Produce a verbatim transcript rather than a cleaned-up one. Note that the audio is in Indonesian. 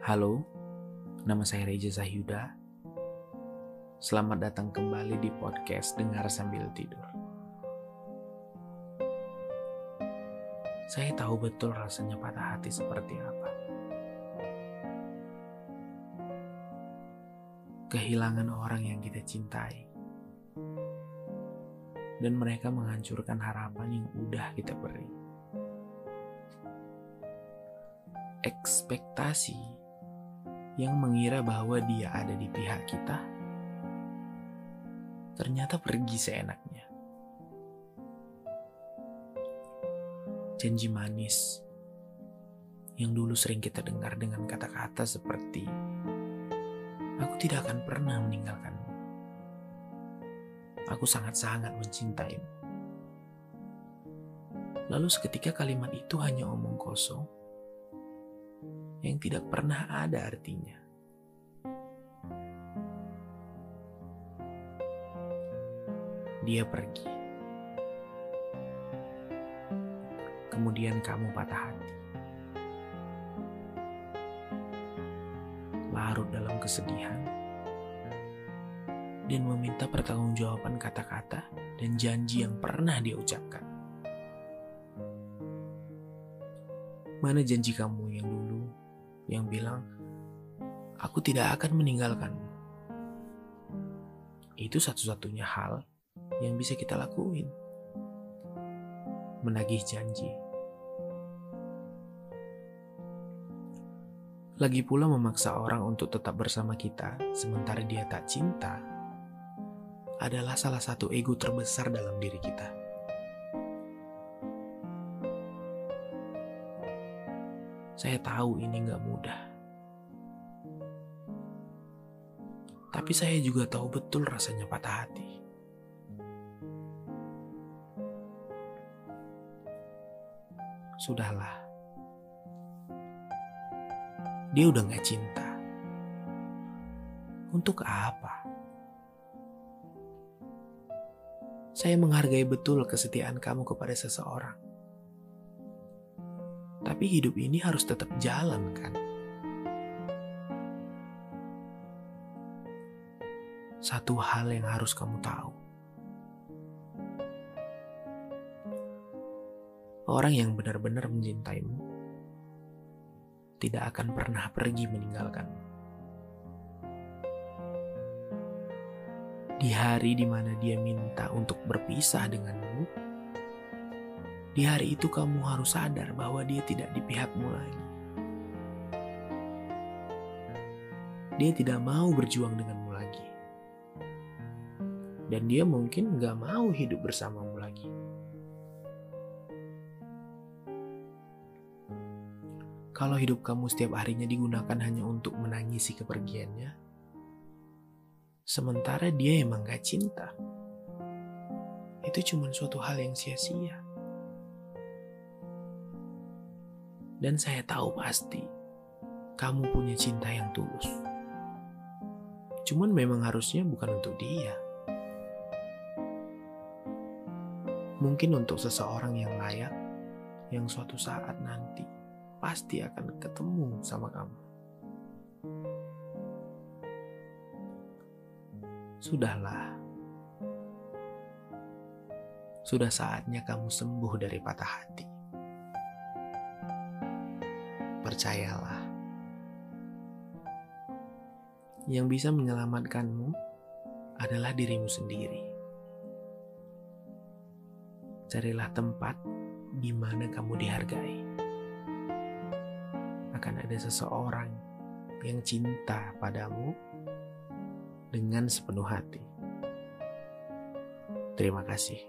Halo, nama saya Reza Zahyuda. Selamat datang kembali di podcast Dengar Sambil Tidur. Saya tahu betul rasanya patah hati seperti apa. Kehilangan orang yang kita cintai. Dan mereka menghancurkan harapan yang udah kita beri. Ekspektasi yang mengira bahwa dia ada di pihak kita, ternyata pergi seenaknya. Janji manis yang dulu sering kita dengar dengan kata-kata seperti, "Aku tidak akan pernah meninggalkanmu. Aku sangat-sangat mencintaimu." Lalu seketika kalimat itu hanya omong kosong yang tidak pernah ada artinya. Dia pergi. Kemudian kamu patah hati. Larut dalam kesedihan dan meminta pertanggungjawaban kata-kata dan janji yang pernah dia ucapkan. Mana janji kamu yang dulu yang bilang, "Aku tidak akan meninggalkanmu"? Itu satu-satunya hal yang bisa kita lakuin. Menagih janji. Lagi pula memaksa orang untuk tetap bersama kita sementara dia tak cinta adalah salah satu ego terbesar dalam diri kita. Saya tahu ini gak mudah. Tapi saya juga tahu betul rasanya patah hati. Sudahlah. Dia udah gak cinta. Untuk apa? Saya menghargai betul kesetiaan kamu kepada seseorang. Tapi hidup ini harus tetap jalan, kan? Satu hal yang harus kamu tahu. Orang yang benar-benar mencintaimu tidak akan pernah pergi meninggalkanmu. Di hari di mana dia minta untuk berpisah denganmu, di hari itu kamu harus sadar bahwa dia tidak di pihakmu lagi. Dia tidak mau berjuang denganmu lagi. Dan dia mungkin gak mau hidup bersamamu lagi. Kalau hidup kamu setiap harinya digunakan hanya untuk menangisi kepergiannya, sementara dia emang gak cinta, itu cuma suatu hal yang sia-sia. Dan saya tahu pasti kamu punya cinta yang tulus. Cuman memang harusnya bukan untuk dia. Mungkin untuk seseorang yang layak, yang suatu saat nanti pasti akan ketemu sama kamu. Sudahlah. Sudah saatnya kamu sembuh dari patah hati. Percayalah, yang bisa menyelamatkanmu adalah dirimu sendiri. Carilah tempat di mana kamu dihargai. Akan ada seseorang yang cinta padamu dengan sepenuh hati. Terima kasih.